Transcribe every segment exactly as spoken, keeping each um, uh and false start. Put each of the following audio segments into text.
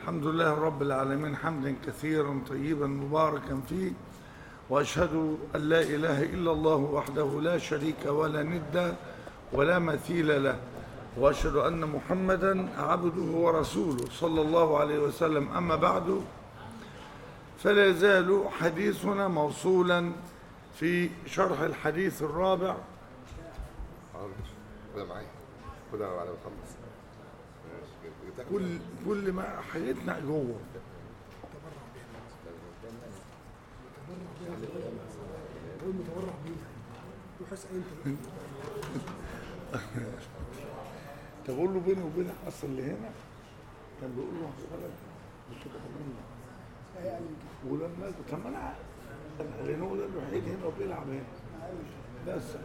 الحمد لله رب العالمين حمدا كثيرا طيبا مباركا فيه، وأشهد أن لا إله إلا الله وحده لا شريك ولا ند ولا مثيل له، وأشهد أن محمدا عبده ورسوله صلى الله عليه وسلم. أما بعد، فلا يزال حديثنا موصولا في شرح الحديث الرابع. خدها معايا خدها بعد ما اخلص. كل كل ما حياتنا جوه المتورع بيه وحس انت تقول له بيني وبينك اصل اللي هنا كان بيقول له غلط بتبقى منه ولما طب ما انا لان هو ده الوحيد هنا وبيلعب هنا بس.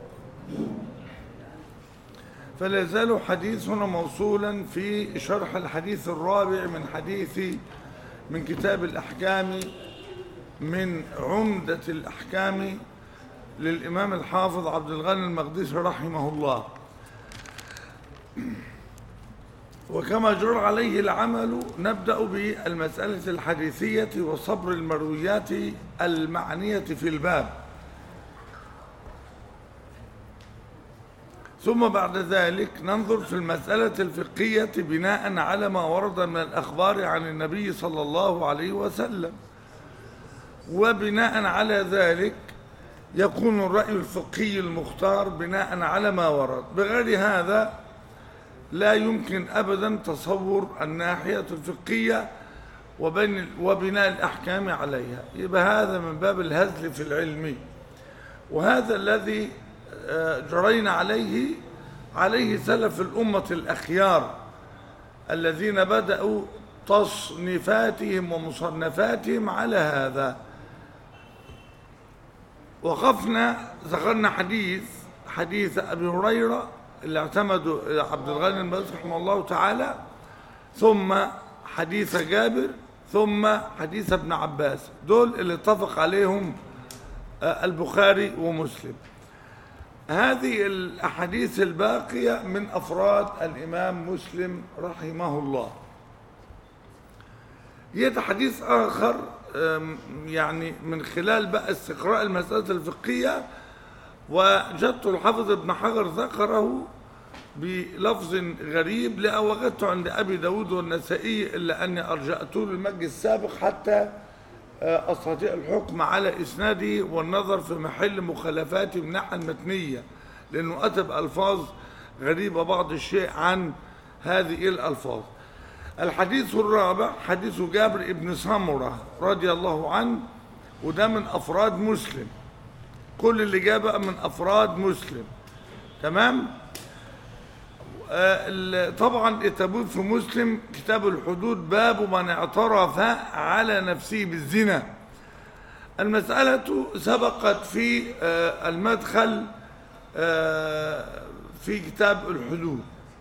فلا يزال حديثنا موصولا في شرح الحديث الرابع من حديث من كتاب الأحكام من عمدة الأحكام للإمام الحافظ عبد الغني المقدسي رحمه الله. وكما جرى عليه العمل نبدأ بالمسألة الحديثية وصبر المرويات المعنية في الباب، ثم بعد ذلك ننظر في المسألة الفقهية بناء على ما ورد من الأخبار عن النبي صلى الله عليه وسلم، وبناء على ذلك يكون الرأي الفقهي المختار بناء على ما ورد. بغير هذا لا يمكن أبدا تصور الناحية الفقهية وبناء الأحكام عليها، يبقى هذا من باب الهزل في العلم، وهذا الذي جرينا عليه عليه سلف الأمة الأخيار الذين بدأوا تصنيفاتهم ومصنفاتهم على هذا. وقفنا ذكرنا حديث حديث أبي هريرة اللي اعتمده عبد الغني المقدسي رحمه الله تعالى، ثم حديث جابر، ثم حديث ابن عباس، دول اللي اتفق عليهم البخاري ومسلم. هذه الأحاديث الباقية من أفراد الإمام مسلم رحمه الله. يد حديث آخر يعني من خلال بقى استقراء المسألة الفقهية، وجدت الحافظ ابن حجر ذكره بلفظ غريب، لا وجدته عند أبي داود والنسائي إلا أني أرجعته للمجلس السابق حتى أستطيع الحكم على إسناده والنظر في محل مخالفاته من الناحية المتنية، لأنه أتى بألفاظ غريبة بعض الشيء عن هذه الألفاظ. الحديث الرابع حديث جابر بن سمرة رضي الله عنه، وده من أفراد مسلم، كل اللي جاء بقى من أفراد مسلم، تمام. طبعا التابوت في مسلم كتاب الحدود باب من اعترف على نفسه بالزنا. المسألة سبقت في المدخل في كتاب الحدود،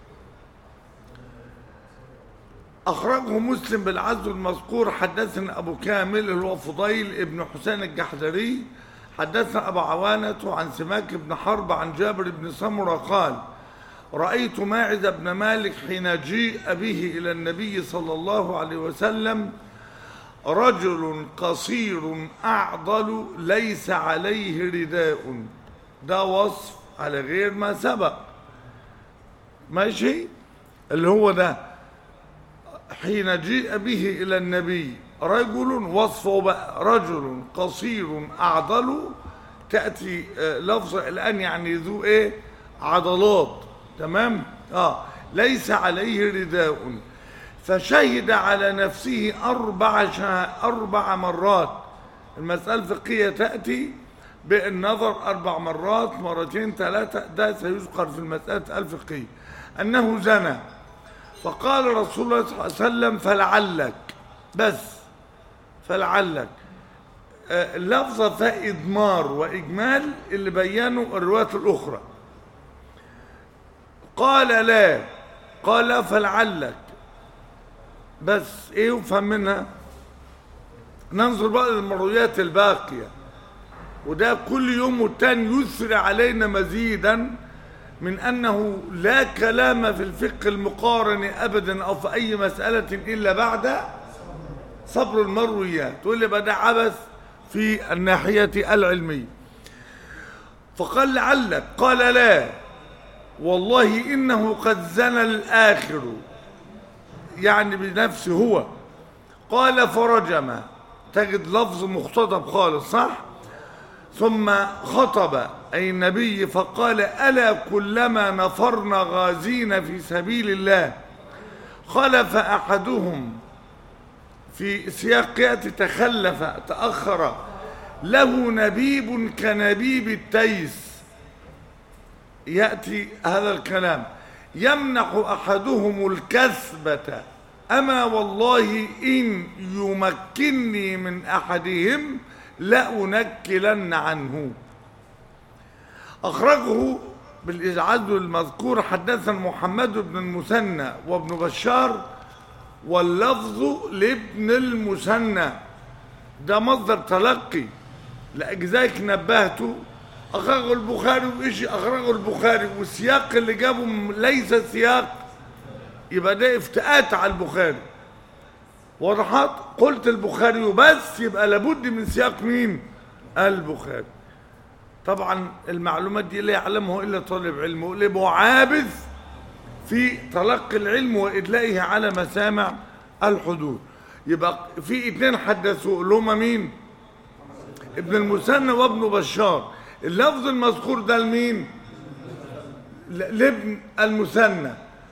أخرجه مسلم بالعزو المذكور. حدثنا أبو كامل اللي هو فضيل ابن حسين الجحدري، حدثنا أبو عوانة عن سماك بن حرب عن جابر بن سمرة قال: رأيت ماعز بن مالك حين جيء به إلى النبي صلى الله عليه وسلم رجل قصير أعضل ليس عليه رداء. ده وصف على غير ما سبق، ماشي، اللي هو ده حين جيء به إلى النبي رجل، وصفه بقى رجل قصير أعضل، تأتي لفظ الآن يعني ذو إيه عضلات، تمام. اه ليس عليه رداء، فشهد على نفسه أربع أربع مرات. المسألة الفقهية تأتي بالنظر أربع مرات، مرتين ثلاثة، ده سيذكر في المسألة الفقهية أنه زنى. فقال رسول الله صلى الله عليه وسلم: فلعلك، بس فلعلك. آه اللفظة فيها إضمار وإجمال اللي بيانوا الروايات الأخرى. قال لا، قال فلعلك، بس ايه يفهم منها؟ ننظر بقى للمرويات الباقية، وده كل يوم والتاني يسري علينا مزيدا من أنه لا كلام في الفقه المقارن أبدا أو في أي مسألة إلا بعد صبر المرويات، تقول لي بدأ عبث في الناحية العلمية. فقال لعلك، قال لا والله إنه قد زنى الآخر، يعني بنفسه هو. قال فرجم، تجد لفظ مختطب خالص صح. ثم خطب أي النبي فقال ألا كلما نفرنا غازين في سبيل الله خلف أحدهم، في سياق يأتي تخلف تأخر، له نبيب كنبيب التيس، يأتي هذا الكلام، يمنح أحدهم الكسبة أما والله إن يمكنني من أحدهم لأنكلن عنه. أخرجه بالإعجاز المذكور. حدثنا محمد بن المثنى وابن بشار واللفظ لابن المثنى، ده مصدر تلقي لأجزائك نبهته. أخرجه البخاري وإيش أخرجه البخاري، والسياق اللي جابه ليس سياق، يبقى ده افتئات على البخاري. وضحت؟ قلت البخاري وبس، يبقى لابد من سياق مين؟ البخاري. طبعا المعلومات دي لا يعلمه إلا طالب علم، وقلبه عابث في تلقي العلم وإدلائه على مسامع الحضور. يبقى في اتنين حدثوا اللي هما مين؟ ابن المثنى وابن بشار. اللفظ المذكور ده لمين؟ لابن المثنى.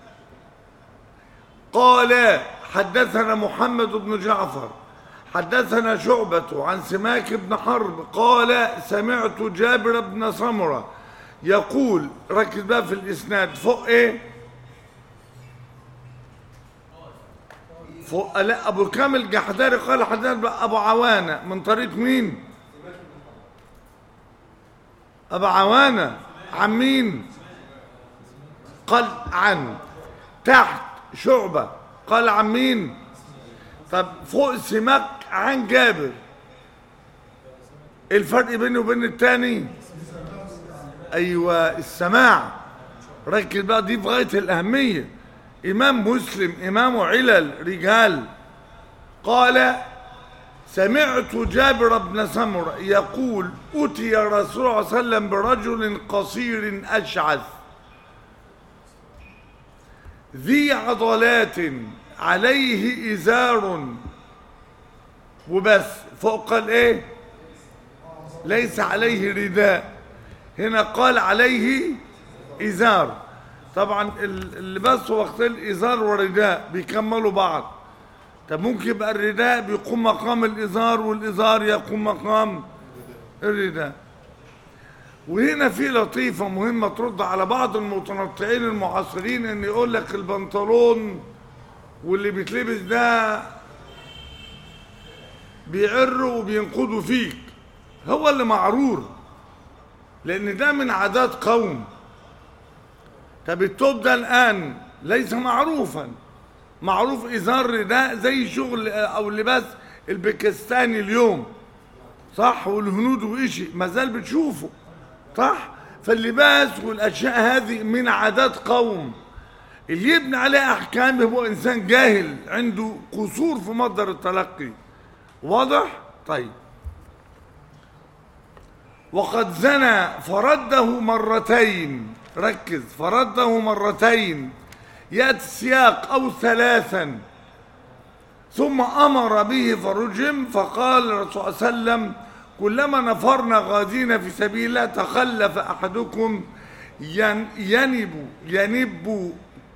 قال حدثنا محمد بن جعفر حدثنا شعبة عن سماك بن حرب قال سمعت جابر بن سمرة يقول، ركز بقى في الإسناد فوق إيه؟ فوق لا أبو كامل الجحدري قال حدثنا أبو عوانة من طريق مين؟ أبو عوانة عن مين؟ قال عن تحت شعبة قال عن مين؟ طب فوق سماك عن جابر، الفرق بينه وبين التاني؟ ايوه السماع. ركز بقى دي في غاية الأهمية. إمام مسلم إمام علل رجال قال سمعت جابر بن سمرة يقول أتي رسول الله صلى الله عليه وسلم برجل قصير أشعث ذي عضلات عليه إزار وبس، فوق قال إيه؟ ليس عليه رداء، هنا قال عليه إزار. طبعا اللباس وقت الإزار والرداء بيكملوا بعض. طب ممكن يبقى الرداء بيقوم مقام الإزار والإزار يقوم مقام الرداء. وهنا في لطيفة مهمة ترد على بعض المتنطعين المعاصرين، ان يقول لك البنطلون واللي بيتلبس ده بيعروا وبينقضوا فيك. هو اللي معرور، لان ده من عادات قوم. طب التوب ده الان ليس معروفا، معروف ازار رداء زي شغل او لباس الباكستاني اليوم صح، والهنود وإشي ما زال بتشوفه صح. فاللباس والاشياء هذه من عادات قوم، اللي يبني عليه احكام هو انسان جاهل عنده قصور في مصدر التلقي. واضح؟ طيب. وقد زنى فرده مرتين، ركز، فرده مرتين، يأتي السياق أو ثلاثا، ثم أمر به فرجم. فقال الرسول صلى الله عليه وسلم كلما نفرنا غازين في سبيل الله تخلف أحدكم ينب ينب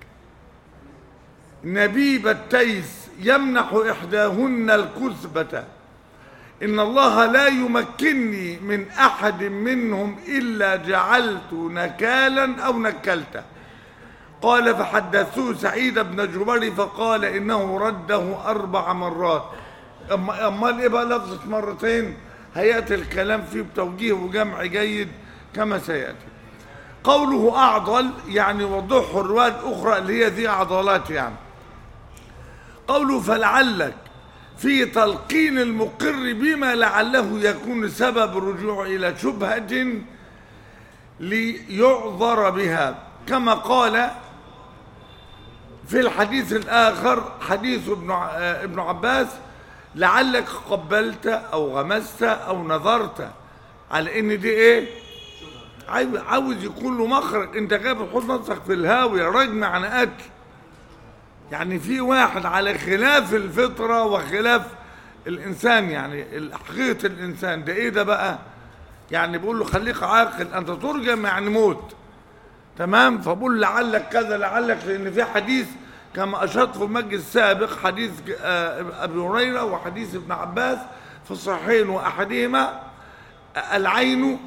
نبيب التيس يمنح إحداهن الكثبة إن الله لا يمكنني من أحد منهم إلا جعلت نكالا أو نكلته. قال فحدثوه سعيد بن جبير فقال إنه رده أربع مرات. أما أمال إيه بقى لفظة مرتين؟ هيأتي الكلام فيه بتوجيه وجمع جيد كما سيأتي. قوله أعضل يعني وضحه الرواية الأخرى اللي هي ذي عضلات يعني. قوله فلعلك في تلقين المقر بما لعله يكون سبب الرجوع إلى شبهة ليعذر بها، كما قال في الحديث الآخر حديث ابن ابن عباس: لعلك قبلت أو غمست أو نظرت، على إن دي إيه؟ عاوز يكون له مخرج. أنت جاي بتحط نفسك في الهاوية، رجم عن قتل. يعني في واحد على خلاف الفطرة وخلاف الإنسان، يعني حقيقة الإنسان ده إيه ده بقى؟ يعني بيقول له خليك عاقل، أنت ترجم يعني موت. تمام؟ فبقول لعلك كذا لعلك، لأن في حديث كما أشرت في المجلس السابق، حديث أبي هريرة وحديث ابن عباس في الصحيحين، وأحدهما العين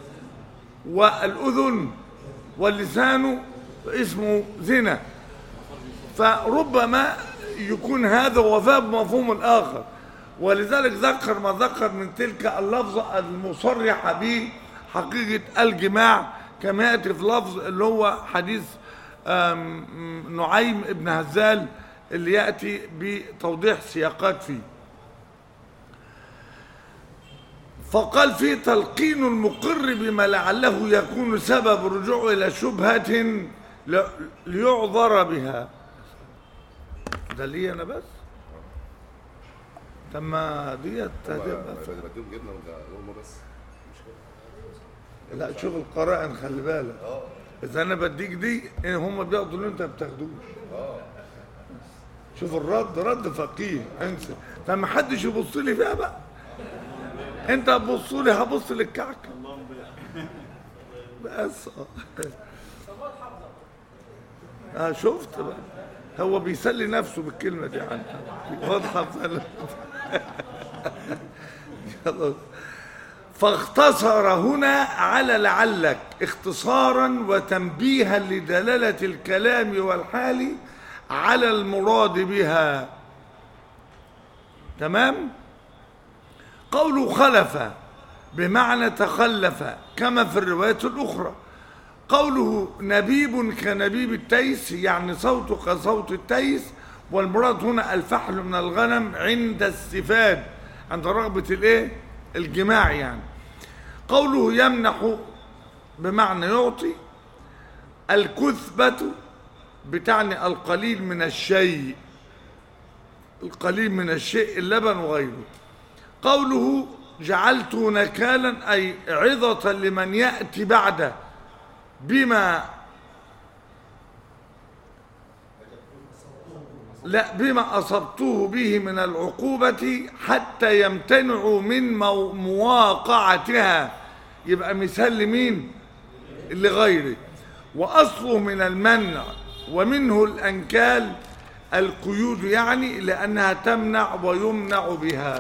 والأذن واللسان اسمه زنا، فربما يكون هذا وفاء بمفهوم الآخر. ولذلك ذكر ما ذكر من تلك اللفظة المصرحة بحقيقة الجماع، كما يأتي في لفظ اللي هو حديث نعيم ابن هزال اللي يأتي بتوضيح سياقات فيه. فقال فيه تلقين المقر بما لعله يكون سبب رجوع إلى شبهة ليعذر بها. ده لي أنا بس؟ طب ما ديت بديهم جبنه ولقمه بس. لا شوف القرائن، خلي بالك. اه اذا انا بديك دي هم بياخدوا اللي انت ما بتاخدوش. اه شوف الرد رد فقيه، انسى. فما حدش يبص لي فيها بقى. انت هتبص لي هبص للكعك بس. اه شفت بقى، هو بيسلي نفسه بالكلمه دي عنها واضحه. خلاص. فاختصر هنا على لعلك اختصارا وتنبيها لدلالة الكلام والحال على المراد بها. تمام؟ قوله خلف بمعنى تخلف كما في الروايات الأخرى. قوله نبيب كنبيب التيس يعني صوت كصوت التيس، والمراد هنا الفحل من الغنم عند السفاد، عند رغبة الايه؟ الجماع يعني. قوله يمنح بمعنى يعطي. الكثبة بتعني القليل من الشيء، القليل من الشيء اللبن وغيره. قوله جعلت نكالا أي عظة لمن يأتي بعده بما لا بما أصبته به من العقوبة حتى يمتنعوا من مواقعتها. يبقى مثال لمين؟ لغيره. وأصله من المنع، ومنه الأنكال القيود، يعني لأنها تمنع ويمنع بها.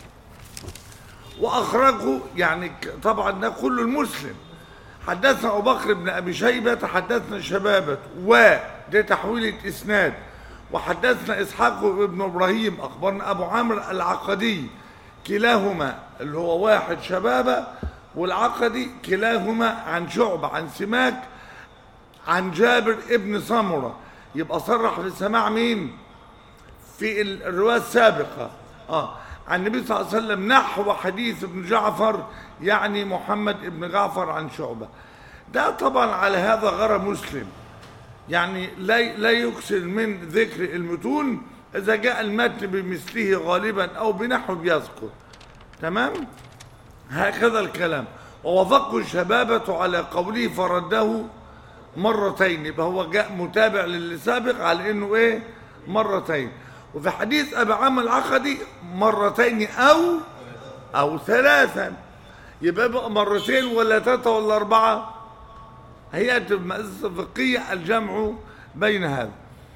وأخرجه يعني طبعا ده كل المسلم. حدثنا أبو بكر بن أبي شيبة حدثنا شبابة، وده تحويلة إسناد. وحدثنا إسحاق بن إبراهيم أخبرنا أبو عمرو العقدي، كلاهما اللي هو واحد شبابة والعقدي، كلاهما عن شعبة عن سماك عن جابر ابن سمرة. يبقى صرح بالسماع مين؟ في الرواية السابقة آه عن النبي صلى الله عليه وسلم نحو حديث ابن جعفر، يعني محمد ابن جعفر عن شعبة. ده طبعا على هذا غرى مسلم، يعني لا لا يكسر من ذكر المتون، إذا جاء المتن بمثله غالبا أو بنحو بيذكر. تمام؟ هكذا الكلام. ووافقه الشبابة على قوله فرده مرتين، يبقى هو جاء متابع للي سابق على إنه إيه؟ مرتين. وفي حديث أبي عمرو العقدي مرتين أو أو ثلاثا، يبقى بقى مرتين ولا ثلاثة ولا أربعة. هي المؤسسة الفقهية الجمع بين هذا.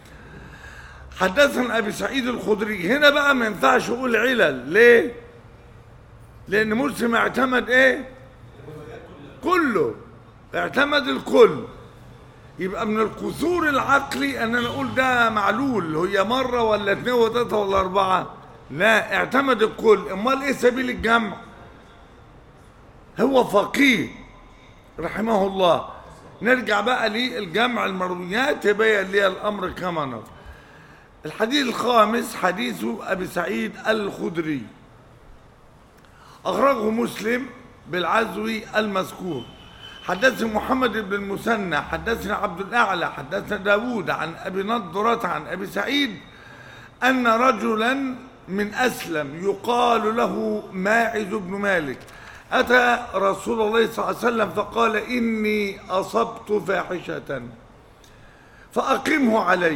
حدثنا أبي سعيد الخدري. هنا بقى ما ينفعش أقول علل، ليه؟ لأن مسلم اعتمد إيه؟ كله، اعتمد الكل. يبقى من القصور العقلي أن أنا أقول ده معلول، هي مرة ولا اثنين ولا ثلاثة ولا أربعة. لا، اعتمد الكل. أمال إيه سبيل الجمع؟ هو فقيه رحمه الله. نرجع بقى للجمع المرويات يبين لي الأمر كما نرى. الحديث الخامس حديث أبي سعيد الخدري، أخرجه مسلم بالعزو المذكور. حدثني محمد بن المثنى حدثني عبد الأعلى حدثنا داود عن أبي نضرة عن أبي سعيد أن رجلا من أسلم يقال له ماعز بن مالك أتى رسول الله صلى الله عليه وسلم فقال إني أصبت فاحشة فأقمه علي.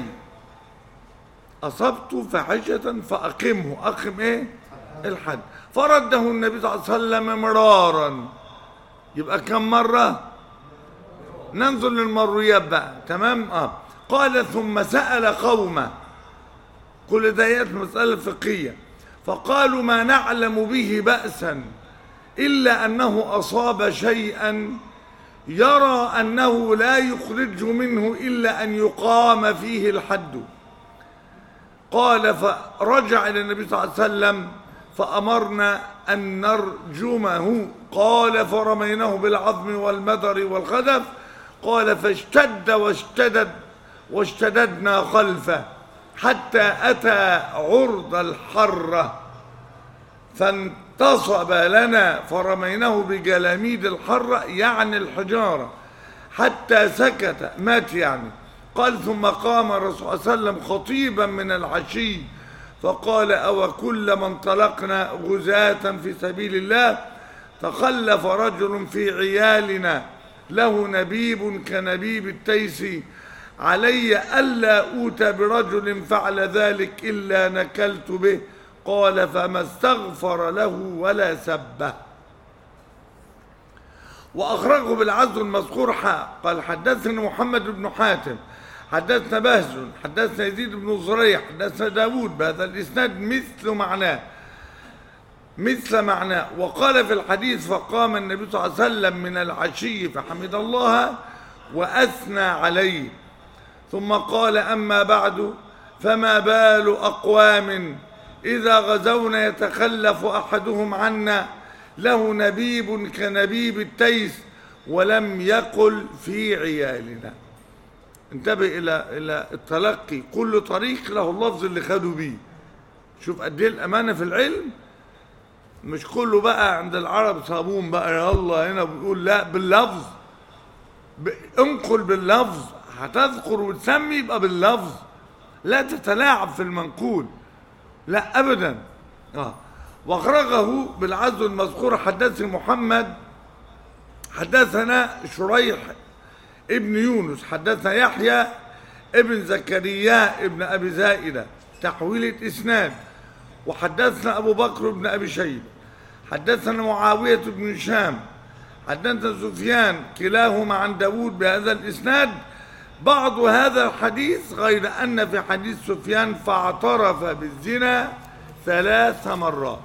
أصبت فاحشة فأقمه، أقم إيه؟ الحد. فرده النبي صلى الله عليه وسلم مرارا. يبقى كم مرة؟ ننظر للمرويات بقى، تمام؟ آه. قال ثم سأل قومه، كل ديات مسألة فقهية، فقالوا ما نعلم به بأسا إلا أنه أصاب شيئا يرى أنه لا يخرج منه إلا أن يقام فيه الحد. قال فرجع إلى النبي صلى الله عليه وسلم فأمرنا أن نرجمه. قال فرميناه بالعظم والمدر والخدف. قال فاشتد واشتدد واشتددنا خلفه حتى أتى عرض الحرة فانتصب لنا فرميناه بجلاميد الحرة يعني الحجارة حتى سكت، مات يعني. قال ثم قام الرسول صلى الله عليه وسلم خطيبا من العشي فقال أو كل من طلقنا غزاة في سبيل الله تخلف رجل في عيالنا له نبيب كنبيب التيس علي ألا أوتى برجل فعل ذلك إلا نكلت به. قال فما استغفر له ولا سبه. وأخرجه بالعزو المذكور حا قال حدثنا محمد بن حاتم حدثنا بهز حدثنا يزيد بن زريع حدثنا داود بهذا الإسناد مثل معناه مثل معناه. وقال في الحديث فقام النبي صلى الله عليه وسلم من العشي فحمد الله وأثنى عليه ثم قال أما بعد فما بال أقوام إذا غزونا يتخلف أحدهم عنا له نبيب كنبيب التيس ولم يقل في عيالنا. انتبه إلى إلى التلقي، كل طريق له اللفظ اللي خدوا بيه. شوف قد ايه الأمانة في العلم، مش كله بقى عند العرب صابون بقى يا الله هنا بيقول لا باللفظ، انقل باللفظ، هتذكر وتسمي يبقى باللفظ، لا تتلاعب في المنقول، لا أبدا. آه. واخرجه بالعزو المذكور حدثني محمد حدثنا شريح ابن يونس حدثنا يحيى ابن زكريا ابن أبي زائدة تحويلة إسناد. وحدثنا أبو بكر بن أبي شيبة حدثنا معاوية بن هشام حدثنا سفيان كلاهما عن داود بهذا الإسناد. بعض هذا الحديث غير أن في حديث سفيان فاعترف بالزنا ثلاث مرات.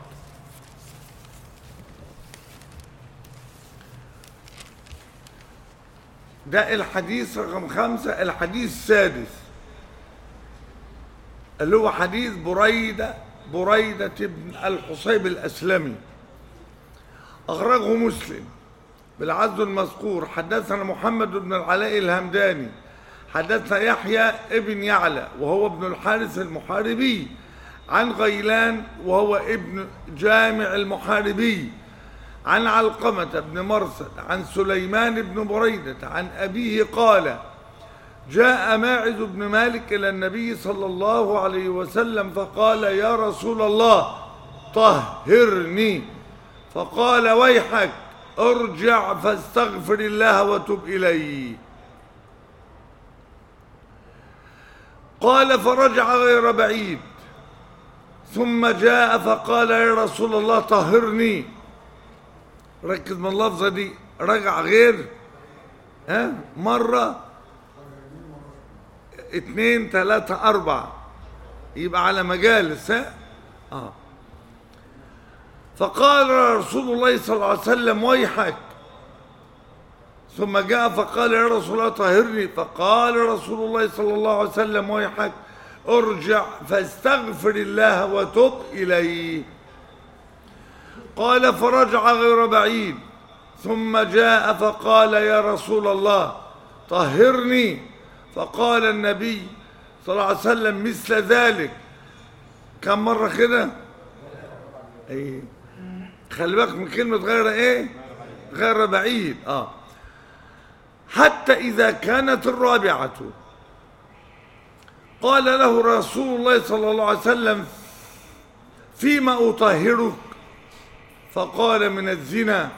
ده الحديث رقم خمسة. الحديث السادس اللي هو حديث بريدة بريدة بن الحصيب الأسلمي، أخرجه مسلم بالعزو المذكور. حدثنا محمد بن العلاء الهمداني حدثنا يحيى ابن يعلى وهو ابن الحارث المحاربي عن غيلان وهو ابن جامع المحاربي عن علقمة بن مرثد عن سليمان بن بريدة عن أبيه قال جاء ماعز بن مالك إلى النبي صلى الله عليه وسلم فقال يا رسول الله طهرني. فقال ويحك ارجع فاستغفر الله وتب إليه. قال فرجع غير بعيد ثم جاء فقال يا رسول الله طهرني. ركز من اللفظة دي، رجع غير ها مرة اتنين تلاتة أربعة، يبقى على مجالس. ها آه. فقال رسول الله صلى الله عليه وسلم ويحك. ثم جاء فقال يا رسول الله طهرني. فقال رسول الله صلى الله عليه وسلم ويحك ارجع فاستغفر الله وتب إليه. قال فرجع غير بعيد ثم جاء فقال يا رسول الله طهرني. فقال النبي صلى الله عليه وسلم مثل ذلك. كم مرة كده؟ ايه خلي بالك من كلمة غير ايه؟ غير بعيد. اه حتى إذا كانت الرابعة قال له رسول الله صلى الله عليه وسلم فيما أطهرك؟ فقال من الزنا.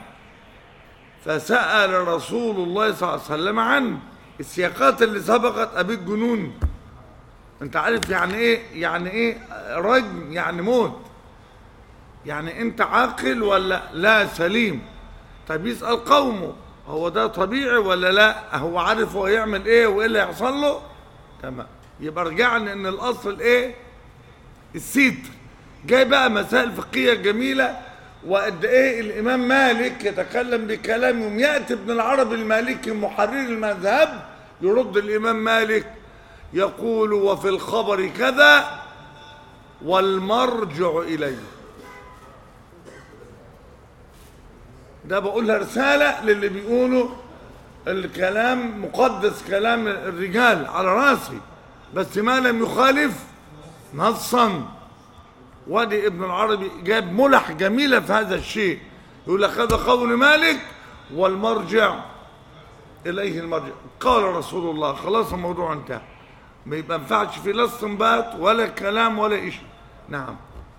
فسأل رسول الله صلى الله عليه وسلم عنه. السياقات اللي سبقت أبي الجنون، انت عارف يعني ايه؟ يعني ايه رجم؟ يعني موت. يعني انت عاقل ولا لا سليم؟ طيب يسأل قومه هو ده طبيعي ولا لا؟ هو عارف هو يعمل ايه وايه اللي هيحصل له؟ تمام. يبقى رجعنا ان الاصل ايه؟ الستر. جاي بقى مسائل فقهيه جميله، وقد ايه الامام مالك يتكلم بكلام، ياتي ابن العربي المالكي محرر المذهب يرد الامام مالك يقول وفي الخبر كذا والمرجع اليه. ده بقولها رساله للي بيقولوا الكلام مقدس، كلام الرجال على راسي، بس ما لم يخالف نصا. وادي ابن العربي جاب ملح جميله في هذا الشيء، يقول لك هذا قول مالك والمرجع اليه المرجع قال رسول الله. خلاص الموضوع انتهى، ما يبقى ينفعش في لا استنباط ولا كلام ولا شيء. نعم.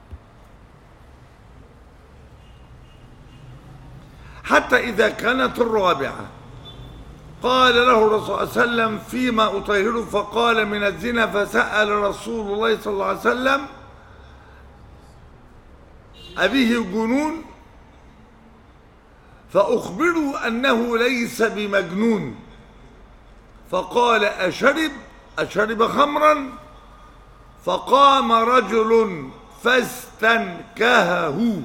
حتى إذا كانت الرابعة قال له الرسول صلى الله عليه وسلم فيما أطهره؟ فقال من الزنا. فسأل رسول الله صلى الله عليه وسلم أبيه جنون؟ فأخبروا أنه ليس بمجنون. فقال أشرب أشرب خمرا؟ فقام رجل فاستنكهه.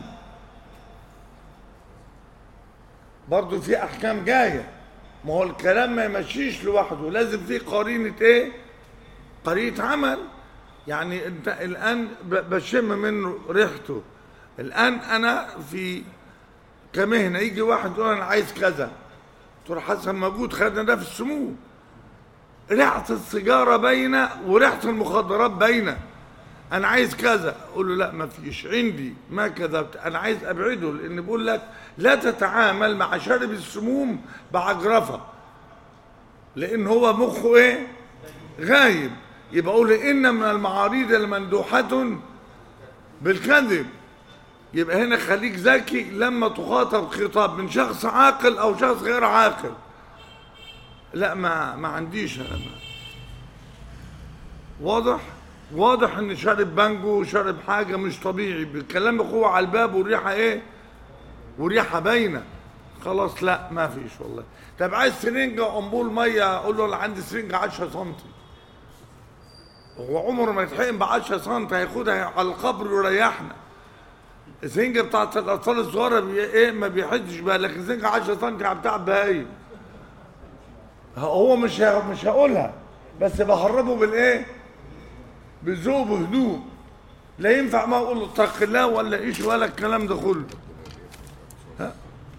برضو في أحكام جاية، ما هو الكلام ما يمشيش لوحده، لازم في قرينة ايه؟ قرينة عمل. يعني انت الآن بشم منه ريحته، الآن أنا في كمهنة يجي واحد يقول أنا عايز كذا، تروح حسن موجود خدنا ده في السموم، ريحة السيجارة باينة وريحة المخدرات باينة، أنا عايز كذا، أقول له لا ما فيش عندي، ما كذبت، أنا عايز أبعده، لأن بقول لك لا تتعامل مع شارب السموم بعجرفة، لأن هو مخه إيه؟ غايب. يبقى أقول إن من المعاريض المندوحة بالكذب. يبقى هنا خليك ذكي لما تخاطب خطاب من شخص عاقل أو شخص غير عاقل. لا ما ما عنديش أنا. واضح؟ واضح ان شارب بانجو وشارب حاجه مش طبيعي، بالكلام اخوه على الباب والريحه ايه؟ وريحه باينه. خلاص لا ما فيش والله. طب عايز سرنجه وامبول ميه، اقول له انا عندي سرنجه عشرة سم. هو عمره ما يتحقن ب عشرة سم، هياخدها على القبر ويريحنا. السرنجه بتاعت الاطفال الصغيره بي ايه ما بيحدش بها، لكن سرنجه عشرة سم بتاع بهايم. هو مش مش هقولها، بس بهربه بالايه؟ بذوق وهدوء. لا ينفع ما اقول له اتق الله ولا ايش ولا الكلام ده كله. ها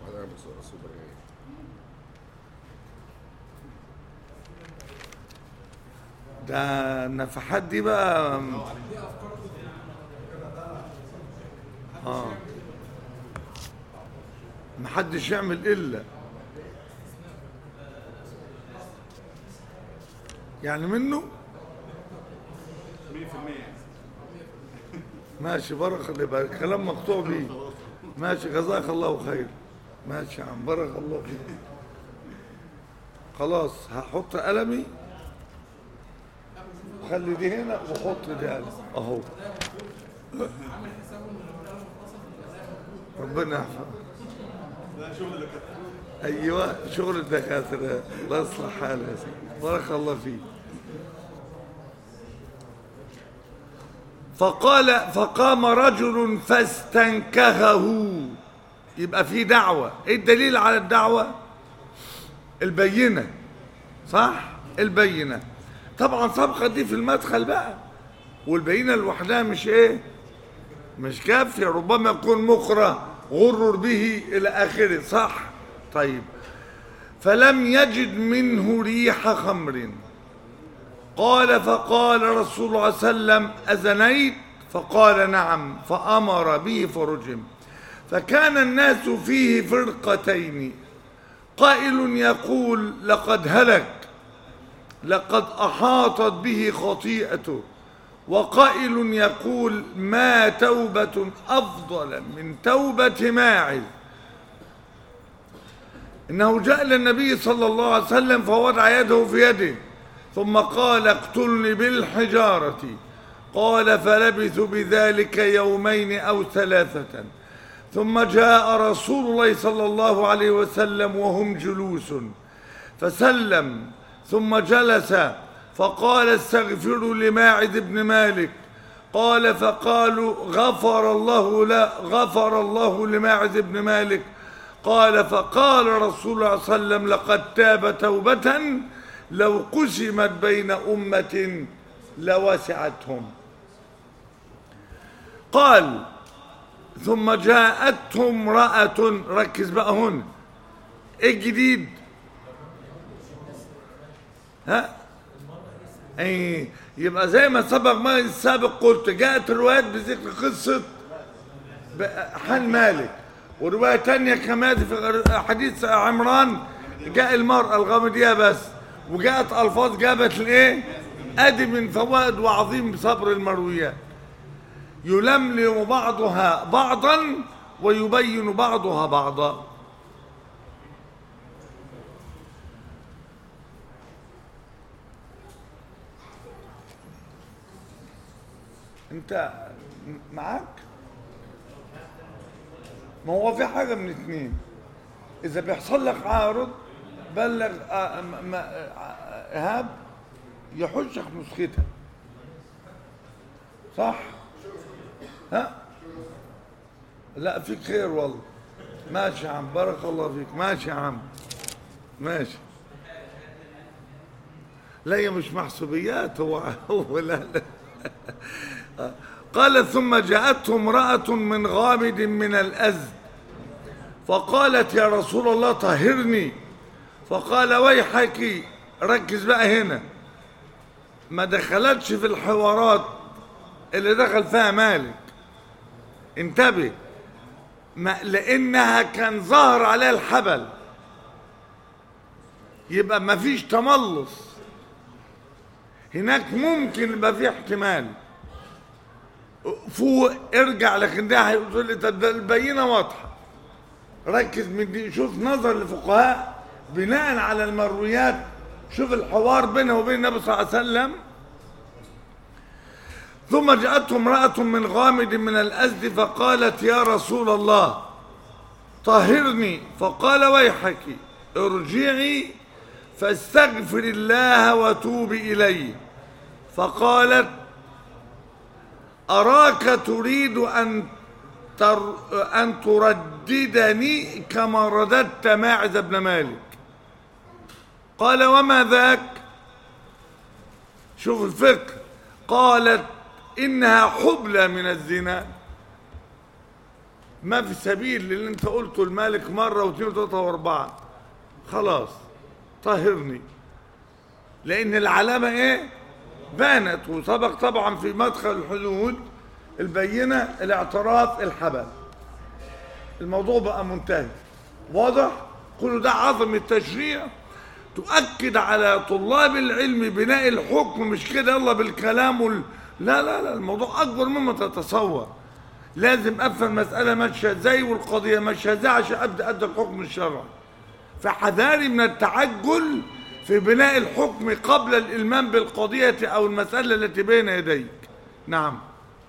ده النفحات دي بقى اه محدش يعمل الا يعني منه ماشي. بارك الله، يبقى الكلام مقطوع بيه. ماشي جزاك الله خير. ماشي يا عم بارك الله فيك. خلاص هحط قلمي، خلي دي هنا وحط دي هنا اهو. ربنا يحفظك. ايوه شغل الدكاتره، الله يصلح حالك يا سيدي. بارك الله فيك. فقال فقام رجل فاستنكهه. يبقى في دعوة. ايه الدليل على الدعوة؟ البينة، صح؟ البينة. طبعا سابقة دي في المدخل بقى، والبينة لوحدها مش ايه؟ مش كافية، ربما يكون مكره غرر به الى اخره، صح؟ طيب فلم يجد منه ريح خمر. قال فقال رسول الله صلى الله عليه وسلم أزنيت؟ فقال نعم. فأمر به فرجم. فكان الناس فيه فرقتين، قائل يقول لقد هلك، لقد أحاطت به خطيئته، وقائل يقول ما توبة أفضل من توبة ماعز. إنه جاء للنبي صلى الله عليه وسلم فوضع يده في يده ثم قال اقتلني بالحجارة. قال فلبثوا بذلك يومين أو ثلاثة، ثم جاء رسول الله صلى الله عليه وسلم وهم جلوس فسلم ثم جلس فقال استغفروا لماعز بن مالك. قال فقالوا غفر الله لا غفر الله لماعز بن مالك. قال فقال رسول الله صلى الله عليه وسلم لقد تاب توبة لو قسمت بين أمة لوسعتهم. قال ثم جاءته امرأة، ركز بقى هنا ايه الجديد؟ ها ايه يبقى زي ما سبق ما السابق قلت جاءت الروايات بذكر قصة حال مالك، ورواية تانية كما في حديث عمران جاء المرأة الغامدية بس، وجاءت ألفاظ جابت الايه؟ ادي من فوائد وعظيم صبر المرويات. يلملم بعضها بعضا ويبين بعضها بعضا. انت معاك؟ ما هو في حاجة من اتنين، اذا بيحصل لك عارض بلغ ايهاب يحشك نسختها، صح؟ ها؟ لا فيك خير والله. ماشي يا عم، بارك الله فيك. ماشي يا عم، ماشي. لا هي مش محسوبيات، هو هو لا لا. قال ثم جاءته امرأة من غامد من الأزد فقالت يا رسول الله طهرني. فقال ويحك، ركز بقى هنا، ما دخلتش في الحوارات اللي دخل فيها مالك، انتبه، ما لانها كان ظاهر عليها الحبل، يبقى ما فيش تملص هناك، ممكن يبقى في احتمال فوق ارجع، لكن ده هيقول لي طب ده البينه واضحه. ركز من دي، شوف نظر الفقهاء بناء على المرويات، شوف الحوار بينه وبين النبي صلى الله عليه وسلم. ثم جاءته امرأة من غامد من الأزد فقالت يا رسول الله طهرني. فقال ويحك ارجعي فاستغفر الله وتوبي إليه. فقالت أراك تريد أن تر أن ترددني كما رددت ماعز بن مالك. قال وما ذاك؟ شوف الفكر. قالت إنها حبلى من الزنا. ما في سبيل للي انت قلته المالك مرة واثنين وثلاثة واربعة، خلاص طهرني، لأن العلامة ايه؟ بانت، وسبق طبعا في مدخل الحدود البينة الاعتراف الحبل، الموضوع بقى منتهي. واضح؟ كل ده عظم التشريع، تؤكد على طلاب العلم بناء الحكم، مش كده يلا بالكلام وال... لا لا لا، الموضوع أكبر مما تتصور. لازم أفهم مسألة ماشية ازاي والقضية ماشية ازاي عشان أبدأ أدي الحكم الشرعي. فحذاري من التعجل في بناء الحكم قبل الإلمام بالقضية أو المسألة التي بين يديك. نعم.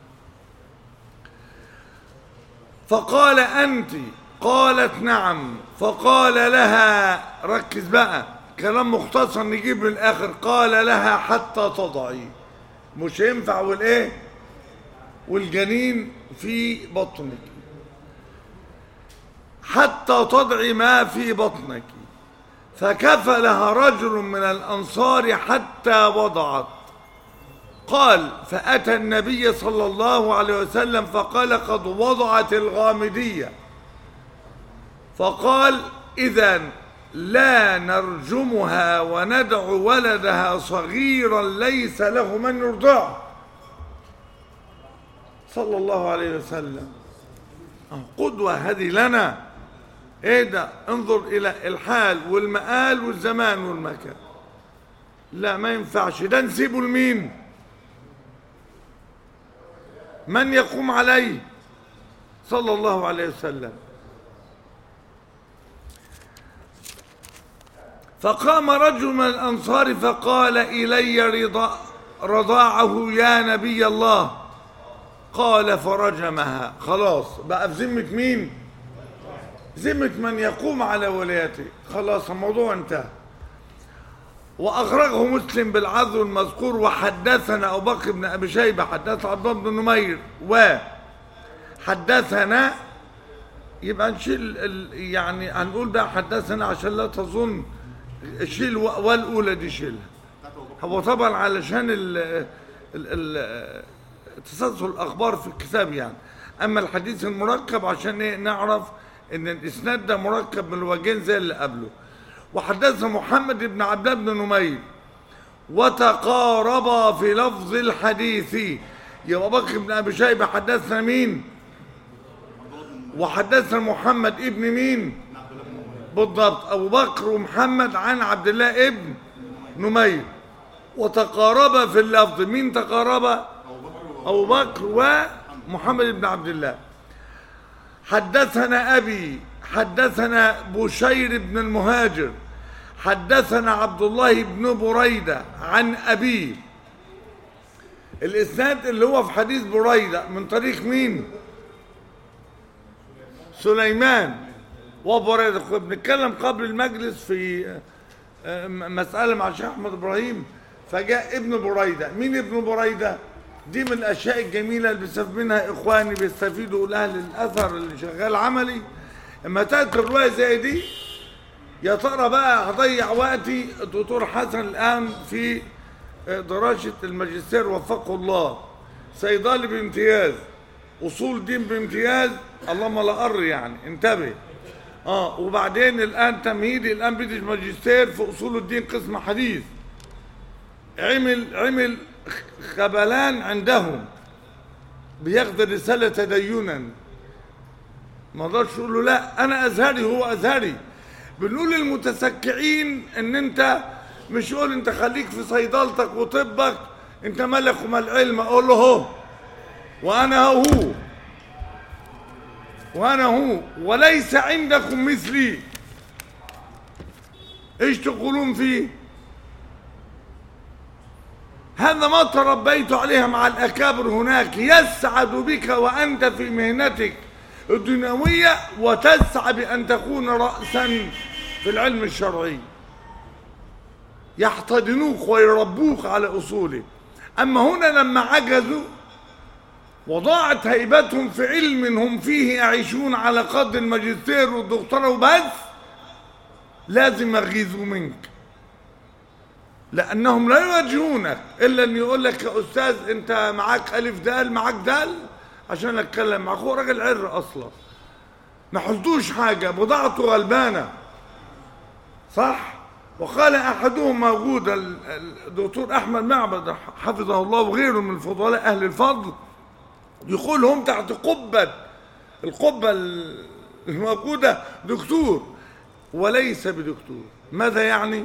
فقال أنت؟ قالت نعم. فقال لها، ركز بقى كلام مختصر نجيب من الآخر، قال لها حتى تضعي، مش ينفع والايه والجنين في بطنك، حتى تضعي ما في بطنك. فكفلها رجل من الأنصار حتى وضعت. قال فأتى النبي صلى الله عليه وسلم فقال قد وضعت الغامدية. فقال إذن لا نرجمها وندع ولدها صغيرا ليس له من يرضعه، صلى الله عليه وسلم. قدوة هذه لنا. ايه ده؟ انظر الى الحال والمآل والزمان والمكان. لا ما ينفعش ده، نسيبه لمين؟ من يقوم عليه صلى الله عليه وسلم. فقام رجل من الأنصار فقال إلي رضا رضاعه يا نبي الله. قال فرجمها. خلاص بقى في ذمة مين؟ ذمة من يقوم على ولايته. خلاص الموضوع انتهى. وأخرجه مسلم بالعزو المذكور. وحدثنا أبو بكر بن أبي شيبة حدثنا عبد الله بن نمير وحدثنا، يبقى نشيل يعني هنقول بقى حدثنا عشان لا تظن شيل والأولى دي شيلها. هو طبعا علشان ال ال تسلسل الأخبار في الكتاب يعني. أما الحديث المركب عشان إيه؟ نعرف إن الإسناد ده مركب من الوجهين زي اللي قبله. وحدثنا محمد بن عبد الله بن نمير وتقاربا في لفظ الحديث. يا أبو بكر بن أبي شيبة حدثنا مين؟ وحدثنا محمد ابن مين؟ بالضبط أبو بكر ومحمد عن عبد الله ابن نمير. وتقاربا في اللفظ. مين تقاربا؟ أبو بكر ومحمد بن عبد الله. حدثنا أبي حدثنا بشير بن المهاجر حدثنا عبد الله بن بريدة عن أبيه. الإسناد اللي هو في حديث بريدة من طريق مين؟ سليمان وبريدة. كنا بنتكلم قبل المجلس في مسألة مع الشيخ أحمد إبراهيم، فجاء ابن بريدة. مين ابن بريدة؟ دي من الأشياء الجميلة اللي بيستفيد منها إخواني، بيستفيدوا أهل الأثر اللي شغال عملي. اما تأتي الرواية زي دي، يا ترى بقى هضيع وقتي. الدكتور حسن الآن في دراسة الماجستير وفقه الله، صيدلي بامتياز، أصول دين بامتياز، اللهم لا أر يعني انتبه. اه وبعدين الآن تمهيدي الآن بدي ماجستير في أصول الدين قسم حديث. عمل عمل خبلان عندهم، بياخد الرسالة تدينا. ما اقدرش اقول له لا انا ازهري هو ازهري. بنقول للمتسكعين ان انت مش قول انت خليك في صيدلتك وطبك، انت مالك ومال علم. اقول له هو وانا هو وانا هو وليس عندكم مثلي، ايش تقولون فيه؟ هذا ما تربيت عليها مع الأكابر هناك. يسعد بك وأنت في مهنتك الدنيوية وتسعى بأن تكون رأسا في العلم الشرعي، يحتضنوك ويربوك على أصوله. أما هنا لما عجزوا وضاعت هيبتهم في علم هم فيه يعيشون على قدر الماجستير والدكتوراه وبس، لازم يغيظوا منك، لأنهم لا يواجهونك إلا أن يقول لك يا أستاذ أنت معاك ألف دال، معاك دال عشان أتكلم معك. هو راجل عر أصلا ما حلتوش حاجة، بضاعته غلبانة صح. وقال أحدهم موجود الدكتور أحمد معبد حفظه الله وغيره من الفضلاء أهل الفضل، يقول هم تحت قبة القبة الموجودة دكتور وليس بدكتور. ماذا يعني؟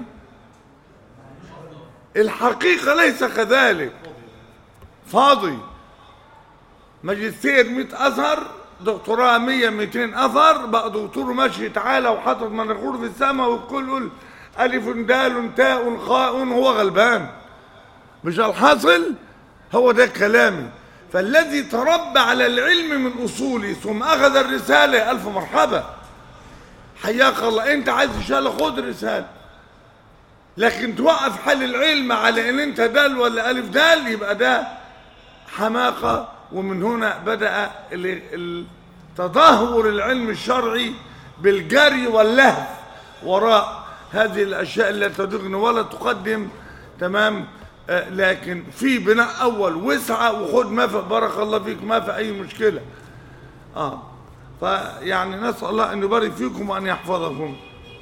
الحقيقة ليس كذلك، فاضي. ماجستير مئة أثر، دكتوراه مية مئتين أثر، بقى دكتور ماشي تعالى وحاطط مناخيره في السماء والكل يقول ألف دال تاء خاء، هو غلبان. مش الحاصل؟ هو ده كلامي. فالذي تربى على العلم من أصوله ثم أخذ الرسالة، ألف مرحبا حياك الله. أنت عايز رسالة خد رسالة، لكن توقف حل العلم على ان انت دال ولا الف دال، يبقى ده حماقة. ومن هنا بدأ تدهور العلم الشرعي بالجري واللهث وراء هذه الاشياء التي تدغن ولا تقدم. تمام. آه لكن في بناء اول وسعة وخد ما في بارك الله فيك، ما في اي مشكلة. اه فيعني نسأل الله ان يبارك فيكم وان يحفظكم.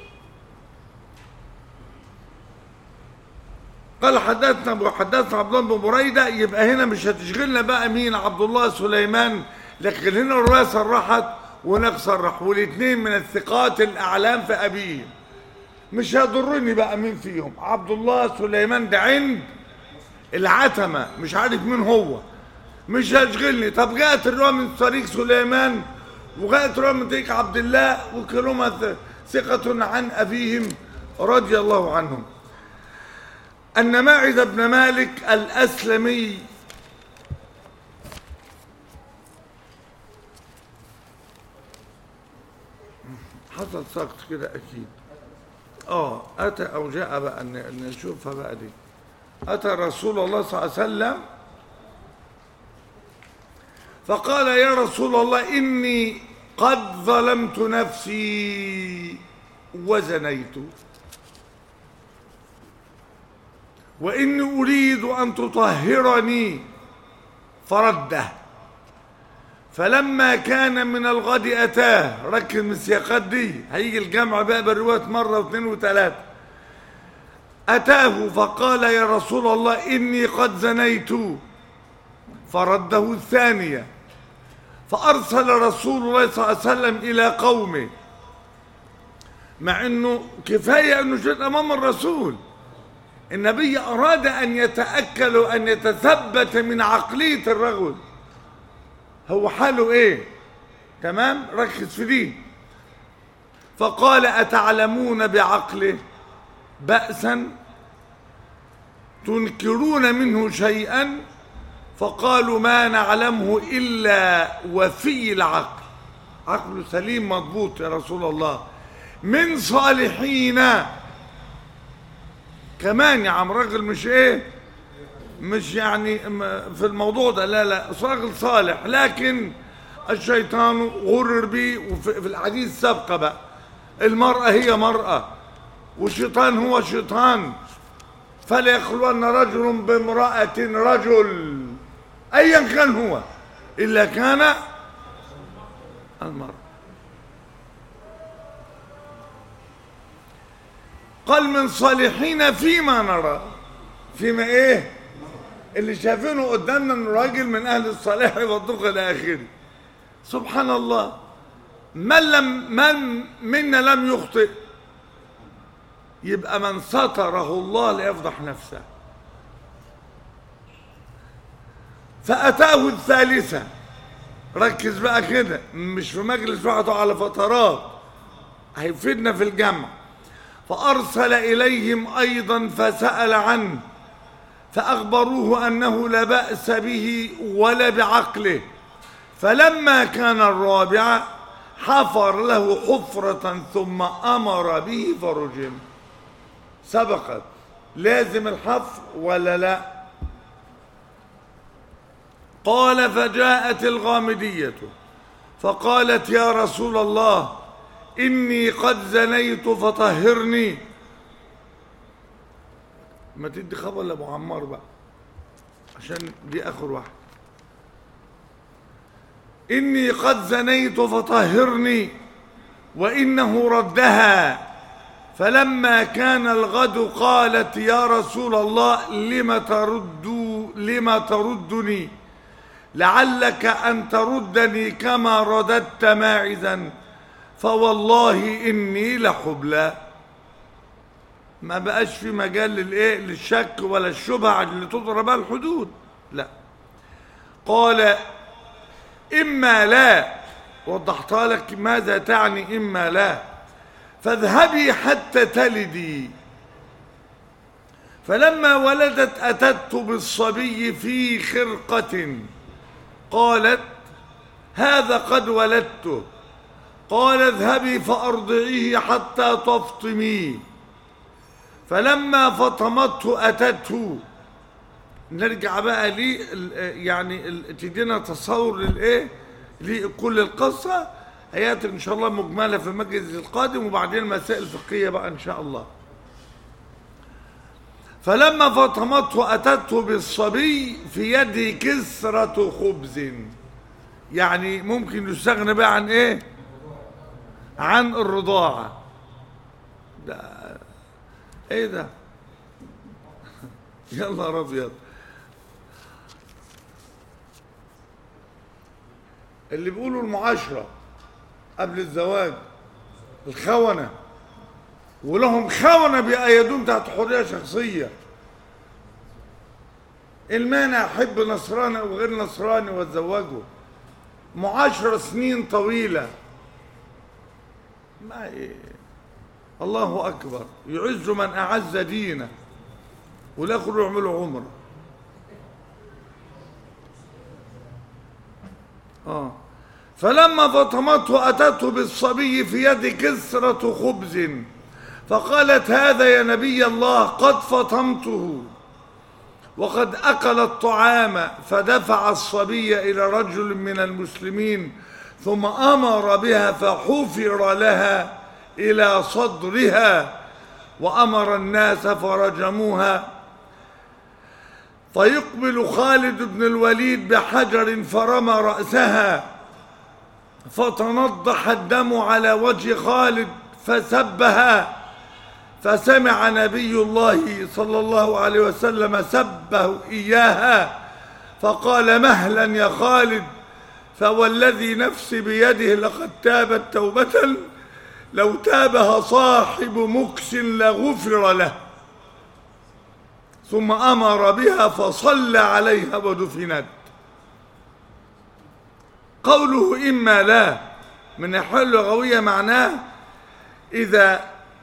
قال حدثنا وحدثنا عبد الله بن بريدة. يبقى هنا مش هتشغلنا بقى مين عبد الله سليمان، لكن هنا الرواية صرحت وناك صرح، والاثنين من الثقات الاعلام في ابيهم. مش هيضرني بقى مين فيهم. عبد الله سليمان ده عند العتمه، مش عارف مين هو، مش هيشغلني. طب جاءت الروايه من طريق سليمان وجاءت الروايه من طريق عبد الله، وكلهما ثقه عن ابيهم رضي الله عنهم. أن ماعز بن مالك الأسلمي حصل سقط كده أكيد. آه أتى أو جاء بقى نشوفها بقى دي. أتى رسول الله صلى الله عليه وسلم فقال يا رسول الله إني قد ظلمت نفسي وزنيت، وإني أريد أن تطهرني، فرده. فلما كان من الغد أتاه، ركز من السياقات دي، هيجي الجمع بقى بالرواية مرة واثنين وثلاثة. أتاه فقال يا رسول الله إني قد زنيت، فرده الثانية. فأرسل رسول الله صلى الله عليه وسلم إلى قومه، مع أنه كفاية أنه جد أمام الرسول. النبي أراد أن يتأكد وأن يتثبت من عقلية الرجل، هو حاله إيه؟ تمام؟ ركز في دي. فقال أتعلمون بعقله بأسا تنكرون منه شيئا؟ فقالوا ما نعلمه إلا وفي العقل، عقله سليم مضبوط يا رسول الله، من صالحين. كمان يا عم راجل مش ايه، مش يعني في الموضوع ده، لا لا راجل صالح، لكن الشيطان غرر به. وفي الحديث السابقة بقى المرأة هي مرأة والشيطان هو شيطان. فلا يخلون رجل بامرأة رجل أيا كان هو إلا كان المرأة. قال من صالحين فيما نرى، فيما ايه اللي شايفينه قدامنا انه راجل من اهل الصلاح والدقه الى اخره. سبحان الله. من لم من منا لم يخطئ، يبقى من ستره الله ليفضح نفسه. فاتاه الثالثه، ركز بقى كده، مش في مجلس واحد على فترات، هيفيدنا في الجمع. فأرسل إليهم أيضا فسأل عنه، فأخبروه أنه لا بأس به ولا بعقله. فلما كان الرابع حفر له حفرة ثم أمر به فرجم. سبقت لازم الحفر ولا لا؟ قال فجاءت الغامدية فقالت يا رسول الله إني قد زنيت فطهرني. ما تدي خبر لأبو عمار بقى عشان دي آخر واحد. إني قد زنيت فطهرني، وإنه ردها. فلما كان الغد قالت يا رسول الله لم ترد لم تردني، لعلك أن تردني كما رددت ماعزا، فوالله إني لحبلى. ما بقاش في مجال للايه للشك ولا الشبهة اللي تضرب بها الحدود، لا. قال إما لا، وضحتها لك ماذا تعني إما لا. فاذهبي حتى تلدي. فلما ولدت أتت بالصبي في خرقة، قالت هذا قد ولدته. قال اذهبي فأرضعيه حتى تفطمي. فلما فطمته أتته. نرجع بقى لي يعني تدينا تصور للايه لكل القصة. هياتي ان شاء الله مجملة في المجلس القادم، وبعدين مسائل فقهية بقى ان شاء الله. فلما فطمته أتته بالصبي في يده كسرة خبز. يعني ممكن يستغنى بقى عن ايه؟ عن الرضاعة. ده ايه ده؟ يلا ربيض. اللي بيقولوا المعاشرة قبل الزواج، الخونة، ولهم خونة بيأيدون تحت حرية شخصية. المانع أحب نصراني أو غير نصراني واتزوجه، معاشرة سنين طويلة، ما إيه. الله أكبر، يعز من أعز دينه، ولا يخلوا يعملوا عمره. آه. فلما فطمته أتته بالصبي في يد كسرة خبز، فقالت هذا يا نبي الله قد فطمته وقد أكل الطعام، فدفع الصبي إلى رجل من المسلمين ثم أمر بها فحفر لها إلى صدرها، وأمر الناس فرجموها. فيقبل خالد بن الوليد بحجر فرمى رأسها، فتنضح الدم على وجه خالد فسبها، فسمع نبي الله صلى الله عليه وسلم سبه إياها، فقال مهلا يا خالد، فوالذي نفسي بيده لقد تابت توبة لو تابها صاحب مكس لغفر له. ثم أمر بها فصلى عليها ودفنت. قوله إما لا من الناحية اللغوية معناه إذا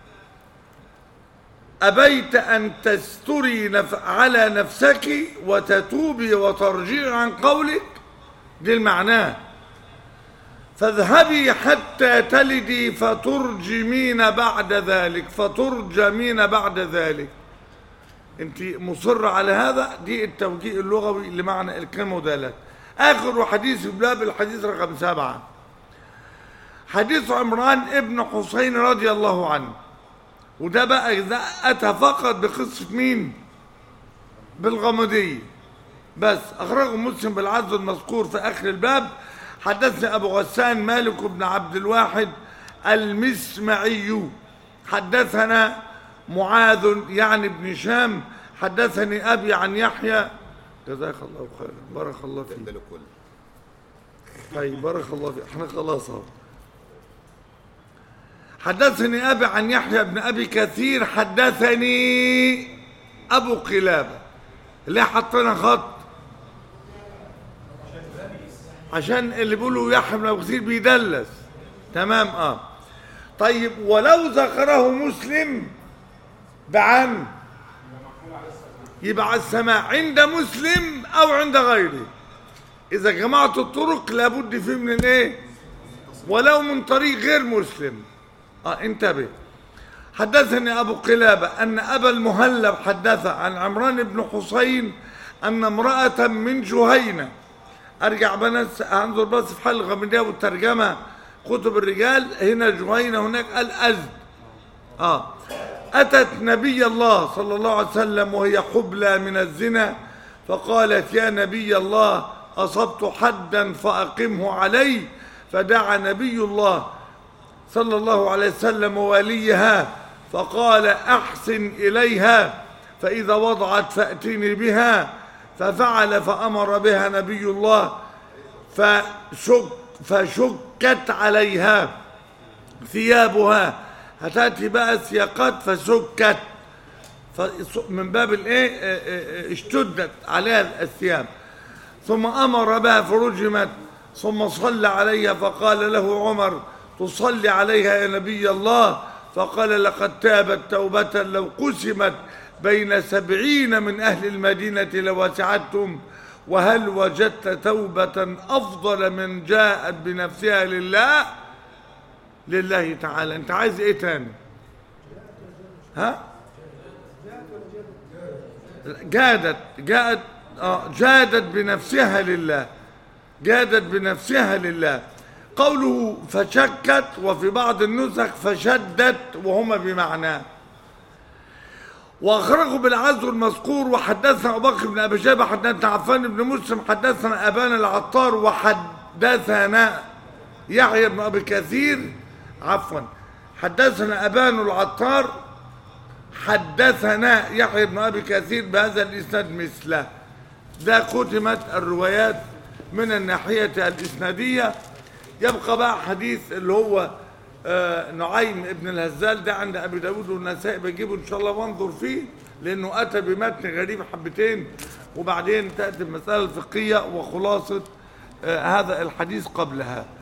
أبيت أن تستري نف... على نفسك وتتوبي وترجعي عن قولك، دي المعناه. فاذهبي حتى تلدي فترجمين بعد ذلك، فترجمين بعد ذلك. انت مصر على هذا، دي التوجيه اللغوي لمعنى الكلمة ودالات. آخر حديث بلاب الحديث رقم سبعة، حديث عمران ابن حسين رضي الله عنه، وده بقى إذا أتى فقط بقصة مين؟ بالغمدية بس. أخرجه مسلم بالعدد المذكور في آخر الباب. حدثني أبو غسان مالك بن عبد الواحد المسمعي حدثنا معاذ يعني ابن شام حدثني أبي عن يحيى. جزاك الله خيرا، بارك الله فيك. طيب بارك الله فيك، احنا خلاص اهو. حدثني أبي عن يحيى بن أبي كثير حدثني أبو قلابة. ليه حطينا خط؟ عشان اللي بيقولوا يحيى بن أبي كثير بيدلس. تمام اه. طيب ولو ذكره مسلم بعن يبقى على السماع عند مسلم أو عند غيره. إذا جمعت الطرق لابد فيه من الايه؟ ولو من طريق غير مسلم. اه انتبه. حدثني أبو قلابة أن أبا المهلب حدث عن عمران بن حسين أن امرأة من جهينة، أرجع بنس أنظر بس في حل الغمدية والترجمة كتب الرجال، هنا جهينة هناك الأزد. آه أتت نبي الله صلى الله عليه وسلم وهي حبلى من الزنا، فقالت يا نبي الله أصبت حدا فأقمه علي، فدعا نبي الله صلى الله عليه وسلم وليها فقال أحسن إليها، فإذا وضعت فأتني بها، ففعل فأمر بها نبي الله فشك فشكت عليها ثيابها. هتأتي بقى سياقات فسكت من باب الايه اشتدت عليها الثياب. ثم أمر بها فرجمت، ثم صلى عليها فقال له عمر تصلي عليها يا نبي الله؟ فقال لقد تابت توبة لو قسمت بين سبعين من أهل المدينة لوسعتهم، وهل وجدت توبة أفضل من جاءت بنفسها لله لله تعالى؟ أنت عايز إيه تاني؟ ها؟ جادت جاءت آه جادت بنفسها لله، جادت بنفسها لله. قوله فشكت وفي بعض النسخ فشدت وهما بمعناه. واخرجوا بالعزو المذكور. وحدثنا ابو بكر بن ابي شيبه حدثنا عفان بن مسلم حدثنا ابان العطار وحدثنا يحيى بن ابي كثير عفوا حدثنا ابان العطار حدثنا يحيى بن ابي كثير بهذا الاسناد مثله. ده ختمت الروايات من الناحيه الاسناديه. يبقى بقى حديث اللي هو آه نعيم ابن الهزال، ده عند ابي داود والنسائي، بجيبه ان شاء الله وانظر فيه لانه اتى بمتن غريب حبتين، وبعدين تاتي المساله الفقهيه وخلاصه آه هذا الحديث قبلها.